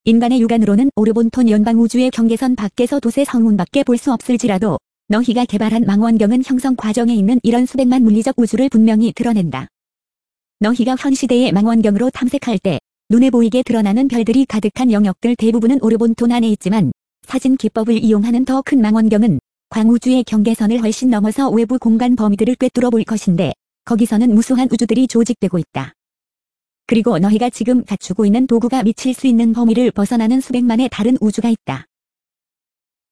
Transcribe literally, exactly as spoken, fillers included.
인간의 육안으로는 오르본톤 연방우주의 경계선 밖에서 도세 성운밖에 볼 수 없을지라도 너희가 개발한 망원경은 형성 과정에 있는 이런 수백만 물리적 우주를 분명히 드러낸다. 너희가 현 시대의 망원경으로 탐색할 때 눈에 보이게 드러나는 별들이 가득한 영역들 대부분은 오르본톤 안에 있지만 사진 기법을 이용하는 더 큰 망원경은 광우주의 경계선을 훨씬 넘어서 외부 공간 범위들을 꿰뚫어 볼 것인데 거기서는 무수한 우주들이 조직되고 있다. 그리고 너희가 지금 갖추고 있는 도구가 미칠 수 있는 범위를 벗어나는 수백만의 다른 우주가 있다.